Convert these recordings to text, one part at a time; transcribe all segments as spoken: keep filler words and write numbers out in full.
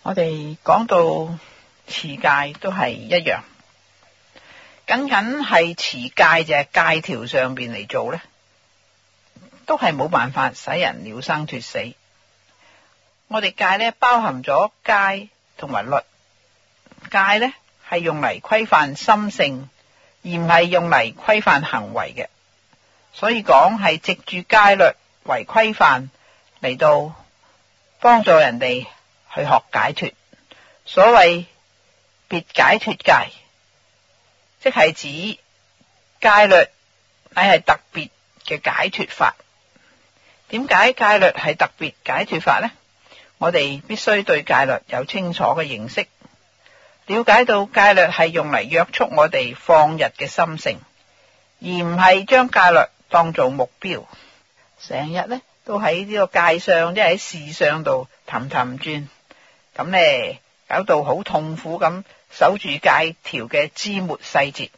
我哋講到持戒都係一樣，僅僅係持戒就係戒條上邊嚟做呢，都係冇辦法使人了生脱死。我哋戒呢包含咗戒同埋律，戒呢係用嚟規範心性，而唔係用嚟規範行為嘅。所以講係藉住戒律為規範嚟到幫助人哋去學解脫。所謂別解脫戒，即係指戒律乃係特別嘅解脫法。點解戒律係特別解脫法呢？我哋必須對戒律有清楚嘅認識，了解到戒律係用嚟約束我哋放逸嘅心性，而唔係將戒律當做目標。成日呢都喺呢個戒相，即係喺事相度氹氹轉，咁呢搞到好痛苦咁守住戒條嘅枝末細節。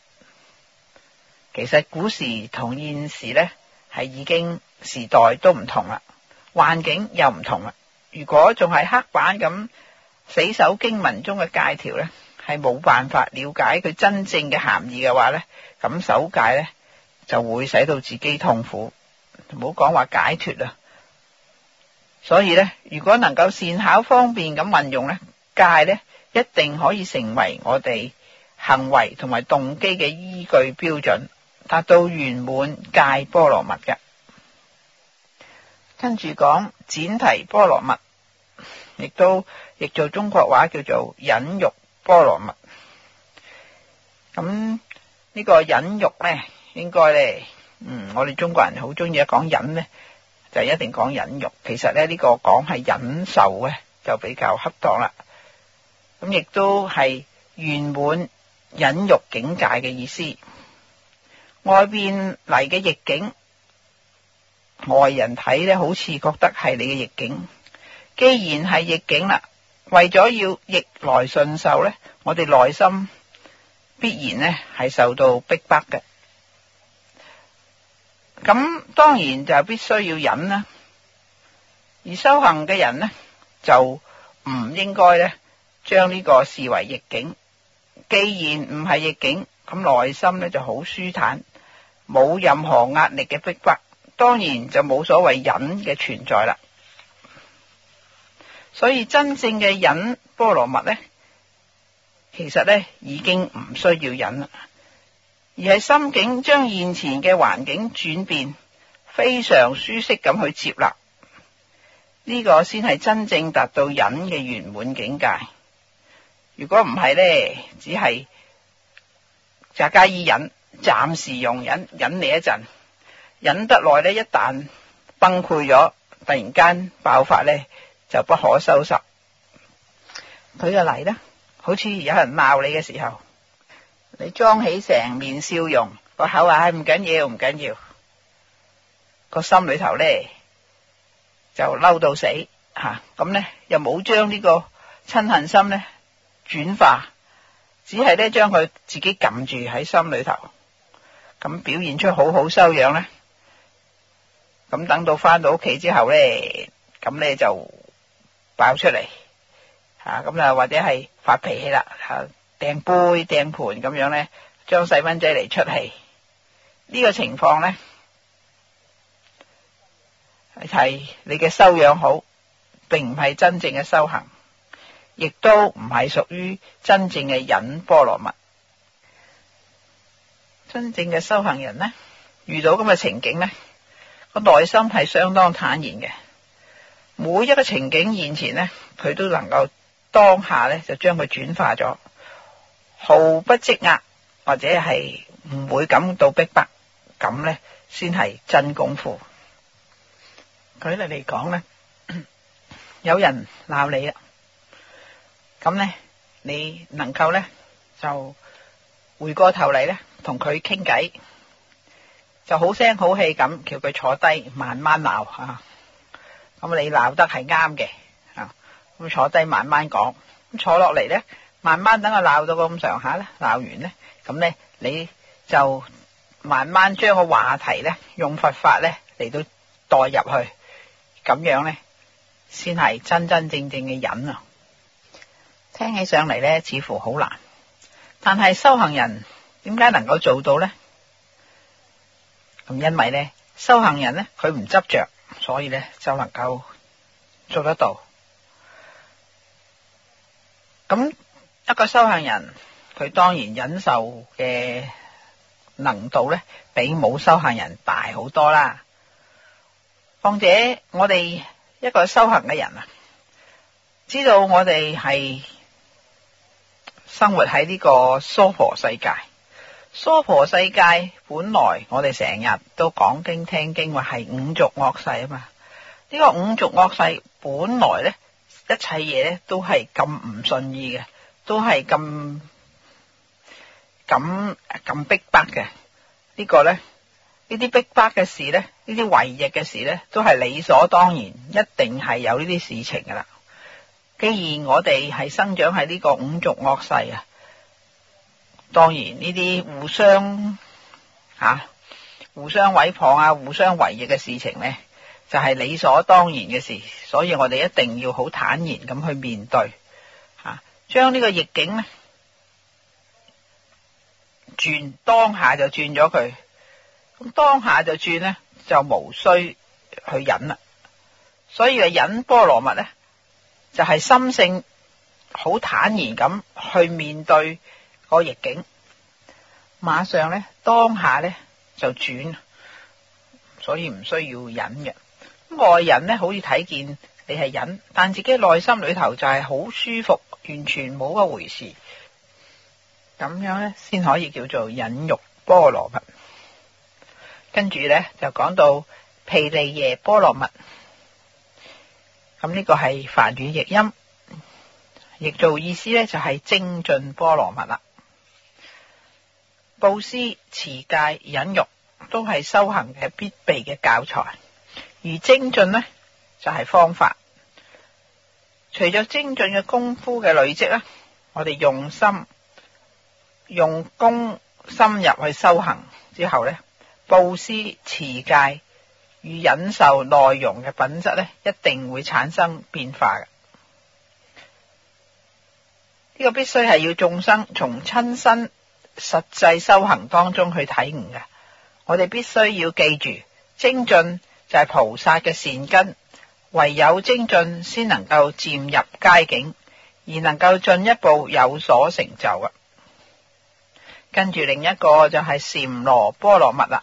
其實古時同現時呢係已經時代都唔同啦，環境又唔同啦。如果仲係黑板咁死守經文中嘅戒條呢，係冇辦法了解佢真正嘅含義嘅話呢，咁守戒呢就會使到自己痛苦，唔好講話解脫啦。所以呢，如果能夠善巧方便咁運用呢，戒呢一定可以成為我哋行為同埋動機嘅依據標準，達到圓滿戒波羅蜜嘅。跟住講闡提波羅蜜，亦都譯做中國話叫做忍辱波羅蜜。咁呢個忍辱呢，應該呢，嗯，我哋中國人好中意講忍呢，就一定講忍辱。其實呢，呢個講係忍受呢，就比較恰當啦。咁亦都係圓滿忍辱境界嘅意思。外邊嚟嘅逆境，外人睇呢好似覺得係你嘅逆境。既然係逆境啦，為咗要逆來順受呢，我哋內心必然呢係受到逼迫嘅。咁當然就必須要忍啦。而修行嘅人呢，就唔應該呢將呢個視為逆境。既然唔係逆境，咁內心呢就好舒坦，冇任何壓力嘅逼迫，當然就冇所謂忍嘅存在啦。所以真正嘅忍波羅蜜呢，其實呢已經唔需要忍啦，而係心境將現前嘅環境轉變，非常舒適咁去接納，呢個先係真正達到忍嘅圓滿境界。如果唔係呢，只係詐假意忍，暫時容忍，忍你一陣，忍得耐呢，一旦崩潰咗，突然間爆發呢，就不可收拾。舉個例啦，好似有人鬧你嘅時候，你裝起成面笑容，個口話唔緊要唔緊要，個心裏頭呢就嬲到死吓，咁呢又冇將呢個嗔恨心呢轉化，只係呢將佢自己撳住喺心裏頭，咁表現出好好修養呢。咁等到翻到屋企之後呢，咁呢就爆出嚟吓，咁啊或者係發脾氣啦吓，掟杯掟盤咁樣呢，將細蚊仔嚟出氣。呢個情況呢，係你嘅修養好，並唔係真正嘅修行，亦都唔係屬於真正嘅忍波羅蜜。真正嘅修行人呢，遇到咁嘅情景呢，個內心係相當坦然嘅。每一個情景現前呢，佢都能夠當下呢就將佢轉化咗，毫不積壓，或者係唔會感到逼迫，咁呢先係真功夫。舉例嚟講呢，有人鬧你啦，咁呢你能夠呢就回過頭嚟呢同佢傾偈，就好聲好氣咁叫佢坐低慢慢鬧啊。咁你鬧得係啱嘅啊，咁坐低慢慢講，咁坐落嚟呢，慢慢等佢鬧到咁上下呢，鬧完呢，咁呢你就慢慢將個話題呢用佛法呢嚟到代入去，咁樣呢先係真真正正嘅忍啊！ 聽起上嚟呢，似乎好難，但係修行人點解能夠做到呢？咁因為呢，修行人呢，佢唔執着，所以呢就能夠做得到。咁一個修行人，佢當然忍受嘅能度呢，比冇修行人大好多啦。況且我哋一個修行嘅人啊，知道我哋係生活喺呢個娑婆世界。娑婆世界本來我哋成日都講經聽經，話係五濁惡世啊嘛。呢個五濁惡世本來呢，一切嘢呢都係咁唔順意嘅，都係咁咁咁逼迫嘅。呢個呢，呢啲逼迫嘅事呢，呢啲違逆嘅事呢，都係理所當然，一定係有呢啲事情噶啦。既然我哋係生長喺呢個五濁惡世啊，當然呢啲互相吓、啊、互相毀謗啊，互相違逆嘅事情呢，就係理所當然嘅事。所以我哋一定要好坦然咁去面對吓，將呢個逆境呢轉，當下就轉咗佢。咁當下就轉呢，就無需去忍啦。所以嘅忍波羅蜜呢，就係心性好坦然咁去面對個逆境，馬上呢，當下呢就轉，所以唔需要忍嘅。外人呢，好似睇見你係忍，但自己內心裏頭就係好舒服，完全冇一回事。咁樣呢，先可以叫做忍辱波羅蜜。跟住呢，就講到毗梨耶波羅蜜。咁呢個係梵語譯音，譯做意思呢，就係精進波羅蜜啦。布施、持戒、忍辱都係修行嘅必備嘅教材，而精進呢，就係方法。隨着精進嘅功夫嘅累積呢，我哋用心用功深入去修行之後呢，布施、持戒與忍受內容嘅品質呢，一定會產生變化嘅。呢個必須係要眾生從親身實際修行當中去體悟嘅。我哋必須要記住，精進就係菩薩嘅善根，唯有精進先能夠漸入佳境，而能夠進一步有所成就嘅。跟住另一個就係禪羅波羅蜜啦，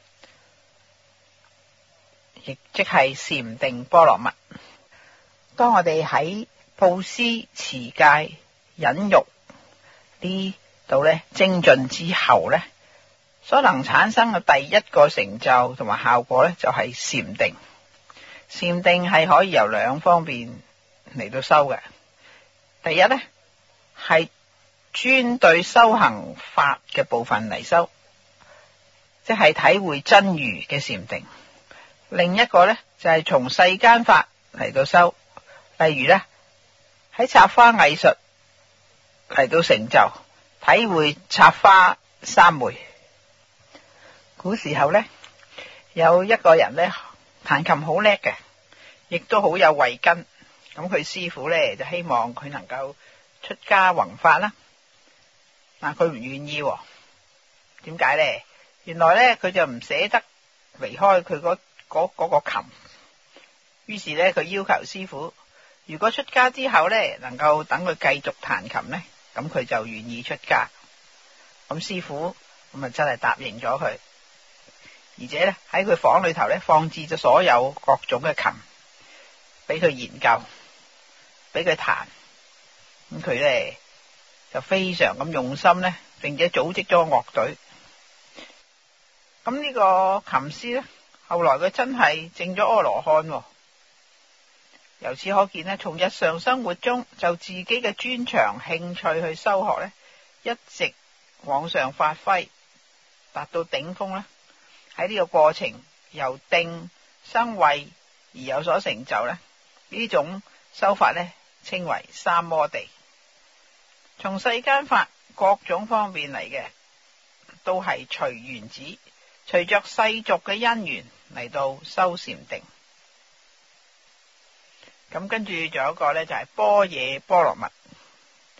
亦即係禪定波羅蜜。當我哋喺布施、持戒、忍辱呢度呢精進之後呢，所能產生嘅第一個成就同埋效果呢，就係禪定。禪定係可以由兩方面嚟到修嘅。第一呢，係專對修行法嘅部分嚟修，即係體會真如嘅禪定。另一個呢，就係從世間法嚟到修，例如呢，喺插花藝術嚟到成就，體會插花三昧。古時候呢，有一個人呢，彈琴好叻嘅，亦都好有慧根。咁佢師父呢，就希望佢能夠出家弘法啦。但佢唔願意，點解呢？原來呢，佢就唔捨得離開佢嗰嗰嗰個琴。於是呢，佢要求師父，如果出家之後呢，能夠等佢繼續彈琴呢，咁佢就願意出家。咁師父咁啊真係答應咗佢，而且呢，喺佢房裏頭呢，放置咗所有各種嘅琴俾佢研究，俾佢彈。咁佢呢，就非常咁用心呢，並且組織咗樂隊。咁呢個琴師呢，後來佢真係證咗阿羅漢。由此可見呢，從日常生活中就自己嘅專長興趣去修學呢，一直往上發揮，達到頂峰呢。喺呢個過程由定生慧而有所成就呢，呢種修法呢，稱為三摩地。從世間法各種方面嚟嘅，都係隨緣子，隨着世俗嘅因緣嚟到修禪定。咁跟住仲有一個呢，就係般若波羅蜜。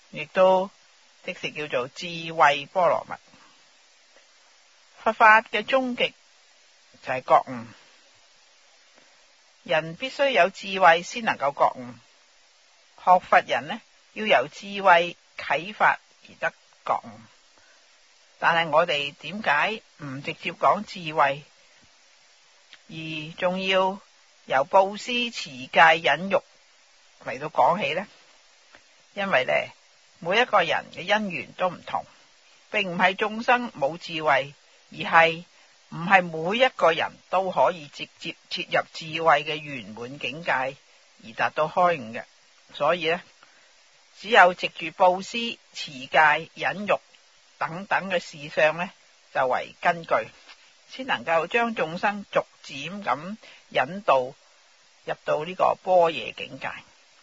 亦都即是叫做智慧波羅蜜。佛法嘅終極就係覺悟，人必須有智慧先能夠覺悟。學佛人呢，要由智慧啟發而得覺悟。但係我哋點解唔直接講智慧，而仲要由布施、持戒、忍辱嚟到講起呢？因為呢，每一個人嘅因緣都唔同，並唔係眾生冇智慧，而係唔係每一個人都可以直接切入智慧嘅圓滿境界而達到開悟嘅。所以呢，只有藉住布施、持戒、忍辱等等嘅事相呢，就為根據，先能夠將眾生逐漸咁引導入到呢個般若境界。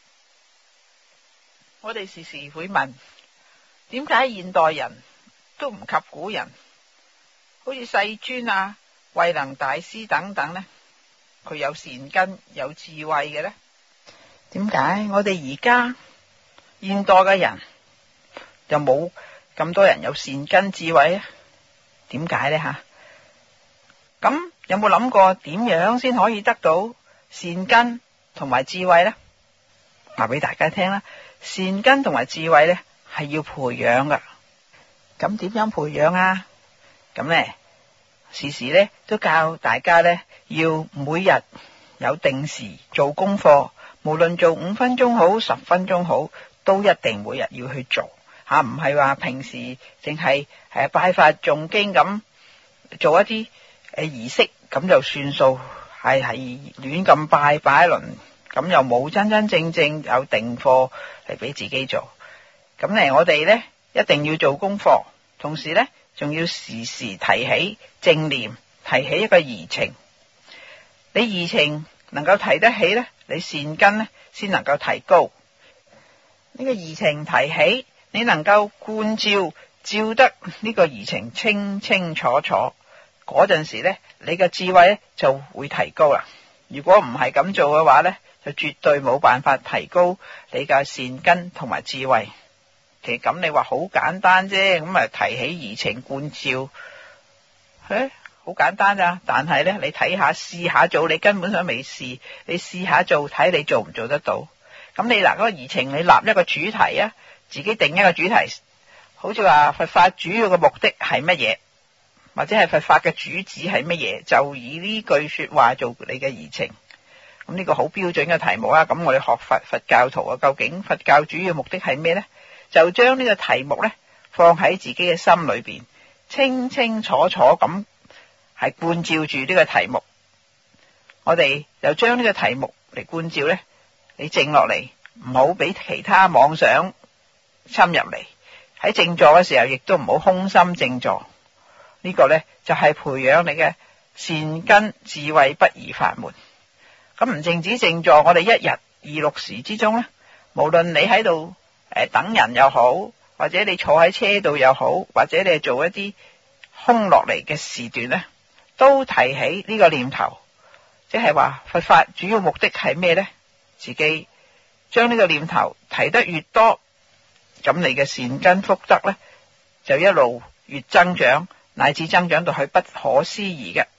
我哋時時會問，點解現代人都唔及古人？好似世尊啊、慧能大師等等呢，佢有善根、有智慧嘅呢？點解我哋而家現代嘅人就冇咁多人有善根智慧咧？點解呢？吓，咁有冇諗過點樣先可以得到善根同埋智慧呢？話俾大家聽啦，善根同埋智慧呢係要培養噶。咁點樣培養啊？咁呢，時時呢都教大家呢，要每日有定時做功課，無論做五分鐘好、十分鐘好，都一定每日要去做吓，唔係話平時淨係誒拜法誦經咁做一啲誒儀式咁就算數，係係亂咁拜拜一輪，咁又冇真真正正有定課嚟俾自己做。咁咧，我哋呢一定要做功課，同時呢仲要時時提起正念，提起一個怡情。你怡情能夠提得起呢，你善根呢先能夠提高。呢個怡情提起，你能夠觀照照得呢個怡情清清楚楚，嗰陣時呢，你嘅智慧呢就會提高啦。如果唔係咁做嘅話呢，就絕對冇辦法提高你嘅善根同埋智慧。其實咁你話好簡單啫，咁啊提起怡情觀照，誒，好簡單咋。但係呢，你睇下試下做，你根本上未試，你試下做睇你做唔做得到。咁你嗱嗰個怡情，你立一個主題啊，自己定一個主題，好似話佛法主要嘅目的係乜嘢，或者係佛法嘅主旨係乜嘢，就以呢句說話做你嘅怡情。咁呢個好標準嘅題目啊。咁我哋學佛佛教徒啊，究竟佛教主要目的係咩呢？就將呢個題目呢放喺自己嘅心裏邊，清清楚楚咁係觀照住呢個題目。我哋就將呢個題目嚟觀照呢，你靜落嚟，唔好俾其他妄想侵入嚟。喺靜坐嘅時候，亦都唔好空心靜坐。呢個呢，就係培養你嘅善根智慧不二法門。咁唔淨止靜坐，我哋一日二六時之中呢，無論你喺度誒等人又好，或者你坐喺車度又好，或者你做一啲空落嚟嘅時段呢，都提起呢個念頭，即係話佛法主要目的係咩呢？自己將呢個念頭提得越多，咁你嘅善根福德呢，就一路越增長，乃至增長到去不可思議嘅。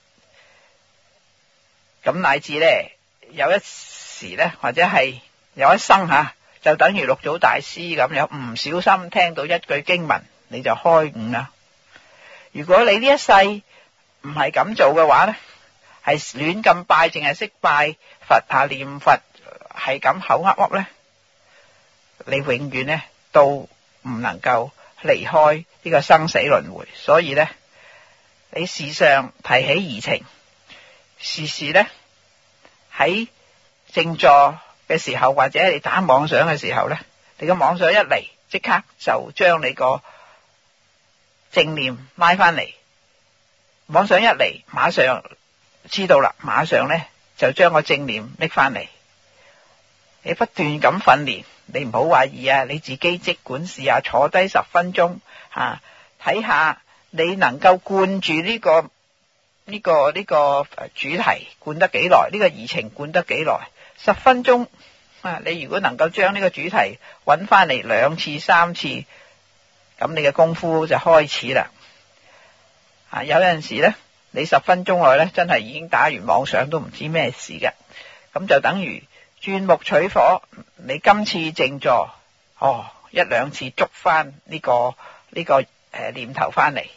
咁乃至呢，有一時呢，或者係有一生吓，就等於六祖大師咁，有唔小心聽到一句經文，你就開悟啦。如果你呢一世唔係咁做嘅話呢，係亂咁拜，淨係識拜佛啊念佛，係咁口噏噏呢，你永遠呢都唔能夠離開呢個生死輪迴。所以呢，你時常提起怡情，時時呢喺靜坐嘅時候，或者你打妄想嘅時候呢，你個妄想一嚟，即刻就將你個正念拉翻嚟。妄想一嚟，馬上知道啦，馬上呢就將個正念拎翻嚟。你不斷咁訓練，你唔好懷疑啊！你自己即管試下坐低十分鐘吓，睇下你能夠灌住呢個呢個呢個主題灌得幾耐，呢個怡情灌得幾耐。十分鐘啊，你如果能夠將呢個主題揾翻嚟兩次三次，咁你嘅功夫就開始啦。啊，有陣時呢，你十分鐘內呢，真係已經打完妄想都唔知咩事嘅。咁就等於鑽木取火，你今次靜坐，哦，一兩次捉翻呢個呢個誒念頭翻嚟，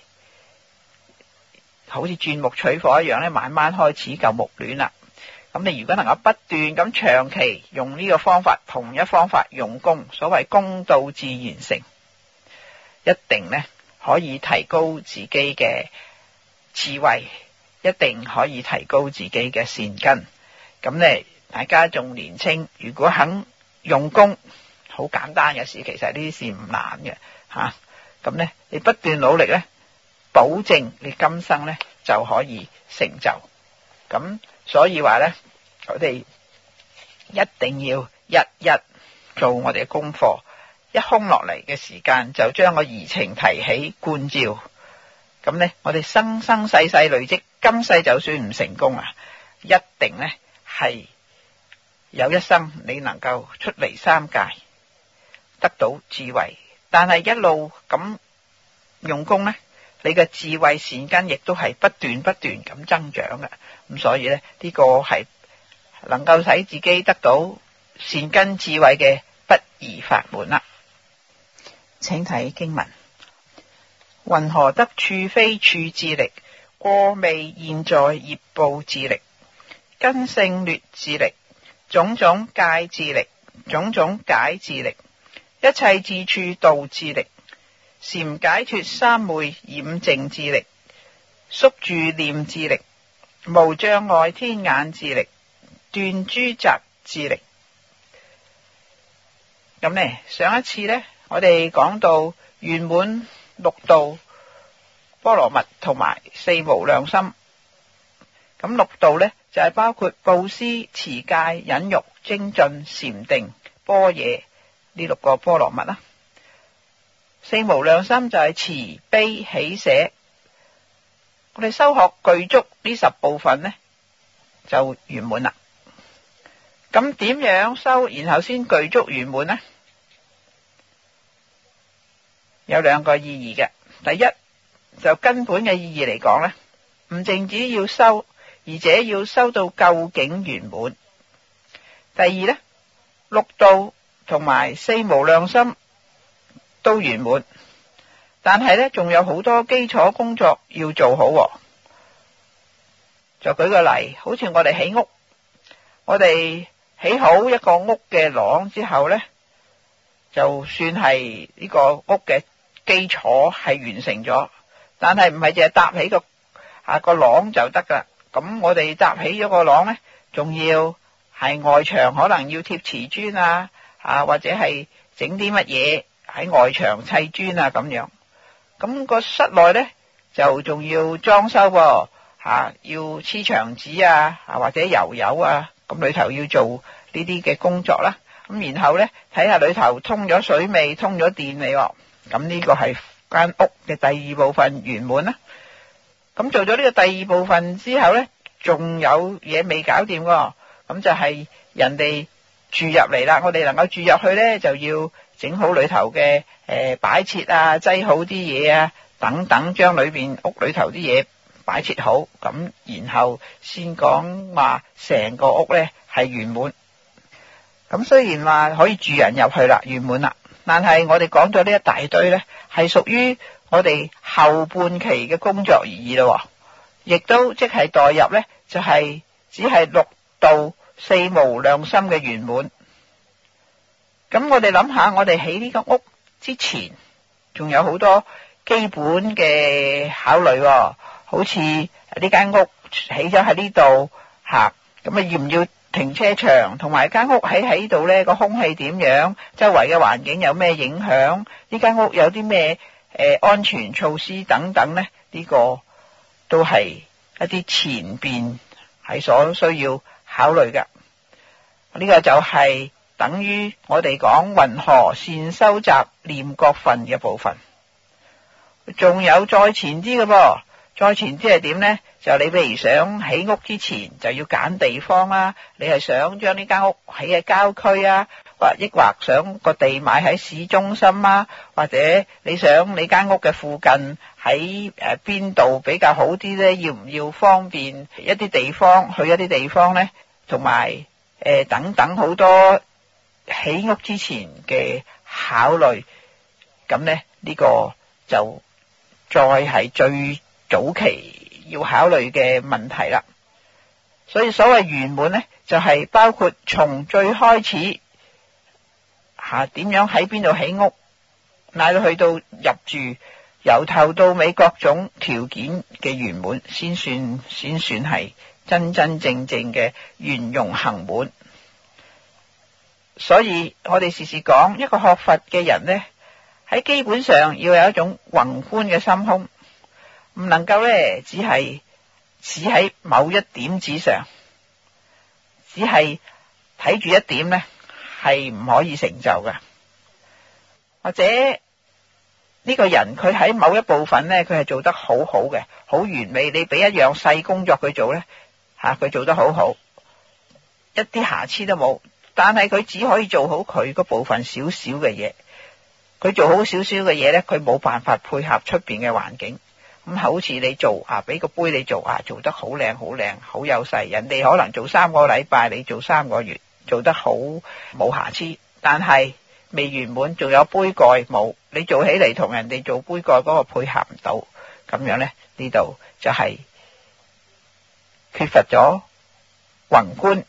好似鑽木取火一樣咧，慢慢開始嚿木暖啦。咁你如果能夠不斷咁長期用呢個方法，同一方法用功，所謂功到自然成，一定呢可以提高自己嘅智慧，一定可以提高自己嘅善根。咁呢，大家仲年輕，如果肯用功，好簡單嘅事，其實呢啲事唔難嘅吓。咁呢，你不斷努力呢，保證你今生呢就可以成就。咁所以話呢，我哋一定要日日做我哋嘅功課，一空落嚟嘅時間就將個怡情提起觀照。咁呢，我哋生生世世累積，今世就算唔成功啊，一定呢係有一生你能夠出離三界，得到智慧。但係一路咁用功呢，你嘅智慧善根亦都係不斷不斷咁增長嘅。咁所以呢，呢個係能夠使自己得到善根智慧嘅不二法門啦。請睇經文：云何得處非處智力？過未現在業報智力，根性劣智力，種種戒智力，種種解智力，一切智處道智力，禪解脫三昧染淨智力，宿住念智力，無障礙天眼智力，斷諸雜智力。咁呢，上一次呢，我哋講到圓滿六度波羅蜜同埋四無量心。咁六度呢，就係、是、包括布施、持戒、忍辱、精進、禪定、般若呢六個波羅蜜啦。四無量心就係慈悲喜捨。我哋修學具足呢十部分呢，就圓滿啦。咁點樣修然後先具足圓滿呢？有兩個意義嘅。第一，就根本嘅意義嚟講呢，唔淨止要修，而且要修到究竟圓滿。第二呢，六度同埋四無量心都圓滿，但係呢，仲有好多基礎工作要做好。就舉個例，好似我哋起屋，我哋起好一個屋嘅廊之後呢，就算係呢個屋嘅基礎係完成咗，但係唔係淨係搭起個啊個廊就得噶。咁我哋搭起咗個廊呢，仲要係外牆可能要貼瓷磚啊，啊或者係整啲乜嘢喺外牆砌磚啊咁樣。咁個室內呢，就仲要裝修喎，啊要黐牆紙啊，啊或者油油啊，咁裏頭要做呢啲嘅工作啦。咁然後呢，睇下裏頭通咗水未，通咗電未。咁呢個係間屋嘅第二部分圓滿啦。咁做咗呢個第二部分之後呢，仲有嘢未搞掂喎。咁就係人哋住入嚟啦，我哋能夠住入去呢，就要整好裏頭嘅誒擺設啊，擠好啲嘢啊，等等，將裏邊屋裏頭啲嘢擺設好，咁然後先講話成個屋呢係圓滿。咁雖然話可以住人入去啦，圓滿啦，但係我哋講咗呢一大堆呢，係屬於我哋後半期嘅工作而已咯，亦都即係代入呢，就係、是、只係六度四無量心嘅圓滿。咁我哋諗下，我哋起呢個屋之前，仲有好多基本嘅考慮，好似呢間屋起咗喺呢度吓，咁啊要唔要停車場，同埋間屋喺喺度呢個空氣點樣，周圍嘅環境有咩影響，呢間屋有啲咩誒安全措施等等呢，呢個都係一啲前邊係所需要考慮嘅。呢個就係等於我哋講云何善收集念覺分嘅部分。仲有再前啲嘅噃，再前啲係點呢？ 就你譬如想起屋之前就要揀地方啦，你係想將呢間屋起喺郊區啊，或抑或想個地買喺市中心啊，或者你想你間屋嘅附近喺誒邊度比較好啲呢？要唔要方便一啲地方去一啲地方呢？同埋誒等等好多起屋之前嘅考慮，咁呢呢個就再係最早期要考慮嘅問題啦。所以所謂圓滿呢，就係包括從最開始吓點樣喺邊度起屋，乃到去到入住，由頭到尾各種條件嘅圓滿，先算先算係真真正正嘅圓融行滿。所以我哋時時講，一個學佛嘅人呢，喺基本上要有一種宏觀嘅心胸，唔能夠呢只係只喺某一點之上，只係睇住一點呢係唔可以成就嘅。或者呢個人佢喺某一部分呢，佢係做得好好嘅，好完美，你俾一樣細工作佢做呢，吓佢做得好好，一啲瑕疵都冇，但係佢只可以做好佢嗰部分少少嘅嘢，佢做好少少嘅嘢呢，佢冇辦法配合出邊嘅環境。咁好似你做啊，俾個杯你做啊，做得好靚好靚好有勢，人哋可能做三個禮拜，你做三個月，做得好冇瑕疵，但係未圓滿，仲有杯蓋冇，你做起嚟同人哋做杯蓋嗰個配合唔到，咁樣呢，呢度就係缺乏咗宏觀，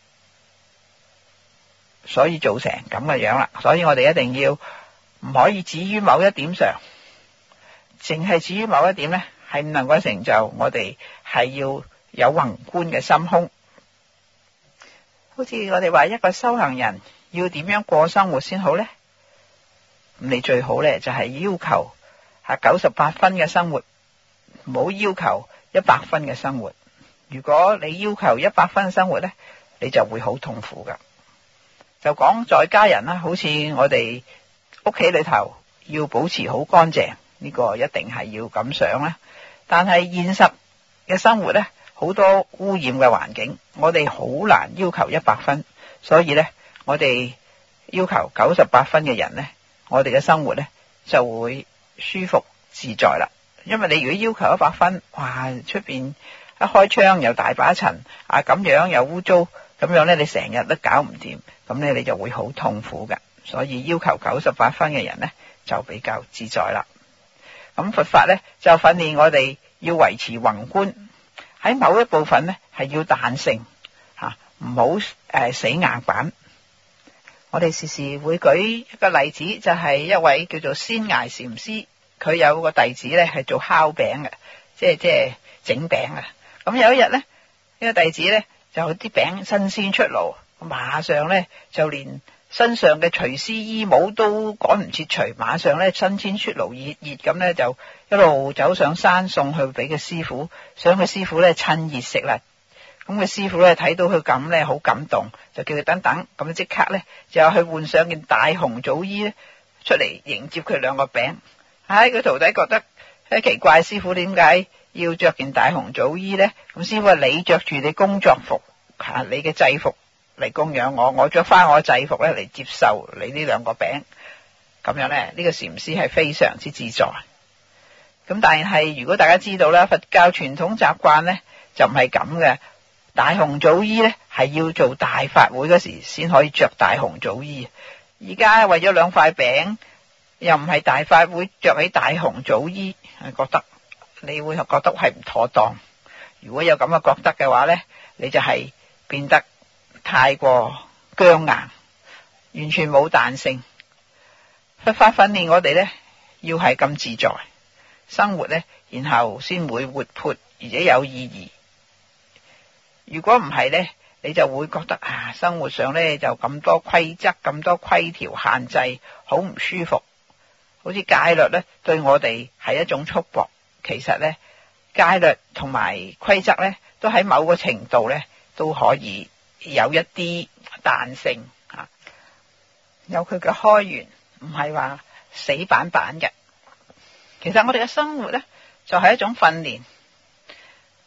所以造成咁嘅樣啦。所以我哋一定要唔可以止於某一點上，淨係止於某一點呢，係唔能夠成就。我哋係要有宏觀嘅心胸。好似我哋話一個修行人要點樣過生活先好呢？咁你最好呢，就係要求係九十八分嘅生活，唔好要求一百分嘅生活。如果你要求一百分嘅生活呢，你就會好痛苦噶。就講在家人啦，好似我哋屋企裏頭要保持好乾淨，呢個一定係要咁想啦。但係現實嘅生活呢，好多污染嘅環境，我哋好難要求一百分，所以呢，我哋要求九十八分嘅人呢，我哋嘅生活呢就會舒服自在啦。因為你如果要求一百分，哇，出邊一開窗又大把塵啊，咁樣又污糟，咁樣呢，你成日都搞唔掂，咁呢，你就會好痛苦㗎。所以要求九十八分嘅人呢，就比較自在啦。咁佛法呢，就訓練我哋要維持宏觀，喺某一部分呢，係要彈性吓，唔好誒死硬板。我哋時時會舉一個例子，就係一位叫做仙崖禪師，佢有個弟子呢係做烤餅嘅，即係即係整餅啊。咁有一日呢，呢個弟子呢就啲餅新鮮出爐，馬上呢就連身上嘅廚師衣帽都趕唔切除，馬上呢新鮮出爐熱熱咁呢就一路走上山送去俾個師傅，想個師傅呢趁熱食啦。咁個師傅咧睇到佢咁咧，好感動，就叫佢等等，咁即刻咧就去換上件大紅祖衣咧出嚟迎接佢兩個餅。唉，個徒弟覺得誒奇怪，師傅點解要着件大紅祖衣咧？咁師傅話：你着住你工作服吓，你嘅制服嚟供養我，我着翻我嘅制服咧嚟接受你呢兩個餅。咁樣咧，呢個禪師係非常之自在。咁但係如果大家知道啦，佛教傳統習慣咧就唔係咁嘅。大紅祖衣咧係要做大法會嗰時先可以着大紅祖衣，而家為咗兩塊餅，又唔係大法會着起大紅祖衣，覺得你會覺得係唔妥當。如果有咁嘅覺得嘅話咧，你就係變得太過僵硬，完全冇彈性。佛法訓練我哋咧要係咁自在生活咧，然後先會活潑而且有意義。如果唔係呢，你就會覺得啊，生活上呢就咁多規則、咁多規條限制，好唔舒服。好似戒律呢，對我哋係一種束縛。其實呢，戒律同埋規則呢，都喺某個程度呢都可以有一啲彈性啊，有佢嘅開源，唔係話死板板嘅。其實我哋嘅生活呢，就係一種訓練。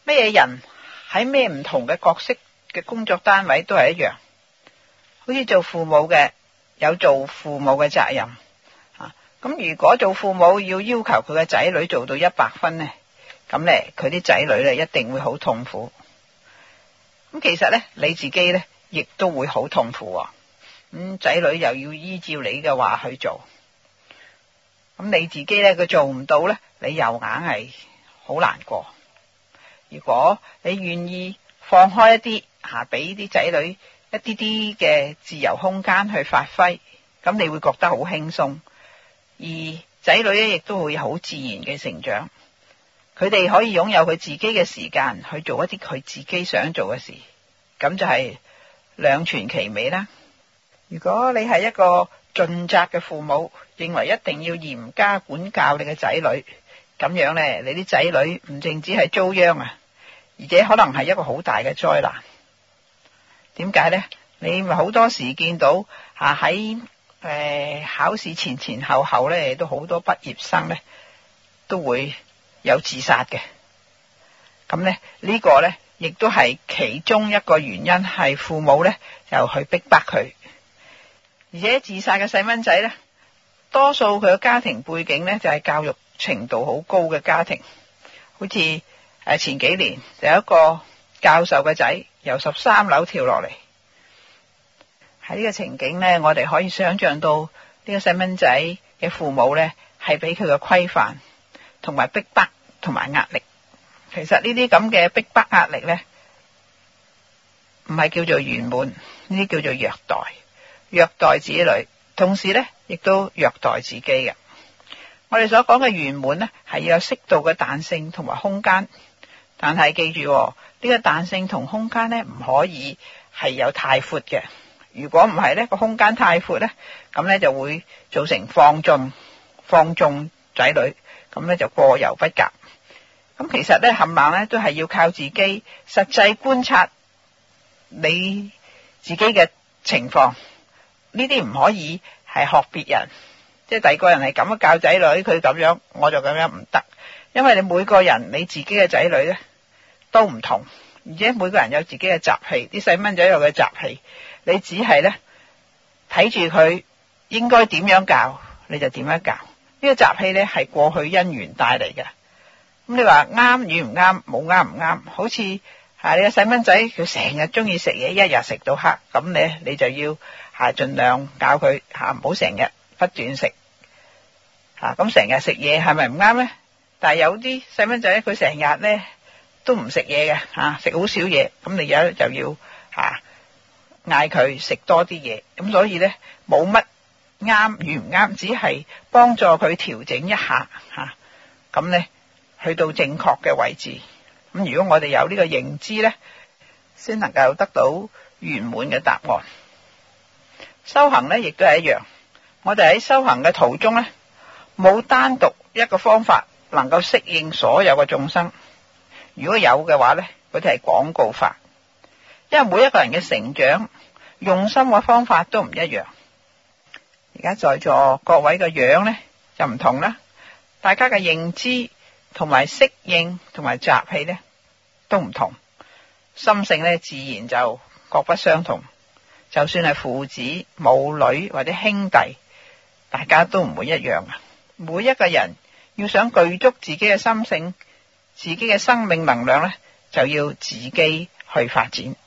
咩人喺咩唔同嘅角色嘅工作單位都係一樣。好似做父母嘅有做父母嘅責任啊，咁如果做父母要要求佢嘅仔女做到一百分呢，咁呢佢啲仔女呢一定會好痛苦。咁其實呢你自己呢亦都會好痛苦啊。咁仔女又要依照你嘅話去做，咁你自己呢佢做唔到呢，你又硬係好難過。如果你願意放開一啲吓，俾啲仔女一啲啲嘅自由空間去發揮，咁你會覺得好輕鬆，而仔女咧亦都會好自然嘅成長。佢哋可以擁有佢自己嘅時間去做一啲佢自己想做嘅事，咁就係兩全其美啦。如果你係一個盡責嘅父母，認為一定要嚴加管教你嘅仔女，咁樣呢，你啲仔女唔淨止係遭殃啊，而且可能係一個好大嘅災難。點解呢？你咪好多時見到啊喺誒考試前前後後呢，都好多畢業生呢都會有自殺嘅。咁呢呢個呢亦都係其中一個原因，係父母呢又去逼迫佢。而且自殺嘅細蚊仔呢，多數佢嘅家庭背景呢就係教育程度好高嘅家庭。好似誒前幾年有一個教授嘅仔由十三樓跳落嚟。喺呢個情景呢，我哋可以想象到呢個細蚊仔嘅父母呢係俾佢嘅規範同埋逼迫同埋壓力。其實呢啲咁嘅逼迫壓力呢，唔係叫做圓滿，呢啲叫做虐待，虐待子女，同時呢亦都虐待自己嘅。我哋所講嘅圓滿呢，係要有適度嘅彈性同埋空間，但係記住呢個彈性同空間呢，唔可以係有太闊嘅。如果唔係呢個空間太闊呢，咁呢就會造成放縱放縱仔女，咁呢就過猶不及。咁其實呢冚唪唥呢都係要靠自己實際觀察你自己嘅情況，呢啲唔可以係學別人，即係第二個人係咁樣教仔女，佢咁樣我就咁樣唔得。因為你每個人你自己嘅仔女呢都唔同，而且每個人有自己嘅習氣，啲細蚊仔有嘅習氣，你只係呢睇住佢應該點樣教，你就點樣教。呢個習氣呢係過去因緣帶嚟嘅。咁你話啱與唔啱，冇啱唔啱。好似係你個細蚊仔，佢成日中意食嘢，一日食到黑，咁咧你就要吓盡量教佢吓唔好成日不斷食吓。咁成日食嘢係咪唔啱咧？但係有啲細蚊仔佢成日咧都唔食嘢嘅吓，食好少嘢，咁你有就要吓嗌佢食多啲嘢。咁所以咧冇乜啱與唔啱，只係幫助佢調整一下吓，咁咧去到正確嘅位置。咁如果我哋有呢個認知呢，先能夠得到圓滿嘅答案。修行呢亦都係一樣，我哋喺修行嘅途中呢，冇單獨一個方法能夠適應所有嘅眾生。如果有嘅話呢，嗰啲係廣告法，因為每一個人嘅成長用心嘅方法都唔一樣。而家在座各位嘅樣呢就唔同啦，大家嘅認知同埋適應同埋習氣呢都唔同，心性呢自然就各不相同。就算係父子母女或者兄弟，大家都唔會一樣啊。每一個人要想具足自己嘅心性，自己嘅生命能量呢，就要自己去發展。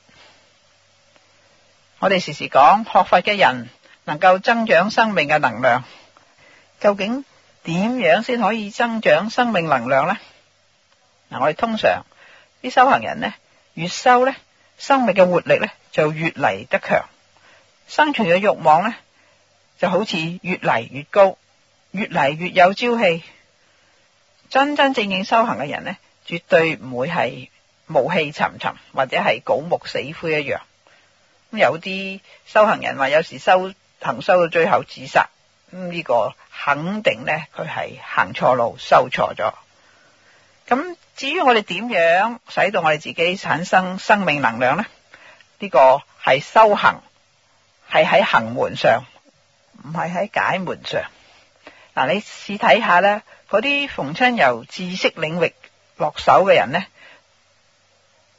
我哋時時講學佛嘅人能夠增長生命嘅能量，究竟點樣先可以增長生命能量呢？嗱，我哋通常啲修行人呢，越修呢，生命嘅活力呢就越嚟得強，生存嘅慾望呢就好似越嚟越高，越嚟越有朝氣。真真正正修行嘅人呢，絕對唔會係暮氣沉沉或者係槁木死灰一樣。咁有啲修行人話，有時修行修到最後自殺，咁呢個肯定呢，佢係行錯路，修錯咗。咁至於我哋點樣使到我哋自己產生生命能量呢？呢個係修行，係喺行門上，唔係喺解門上。嗱，你試睇下咧，嗰啲逢親由知識領域落手嘅人呢，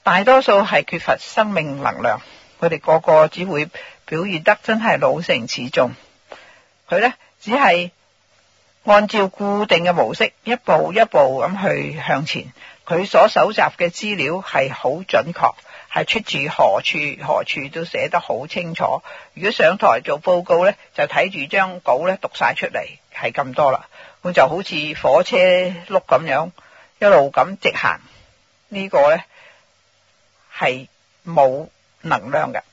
大多數係缺乏生命能量，佢哋個個只會表現得真係老成持重。佢呢只係按照固定嘅模式一步一步咁去向前，佢所搜集嘅資料係好準確，係出自何處何處都寫得好清楚。如果上台做報告呢，就睇住張稿咧讀晒出嚟，係咁多啦。佢就好似火車轆咁樣一路咁直行，呢個呢係冇能量嘅。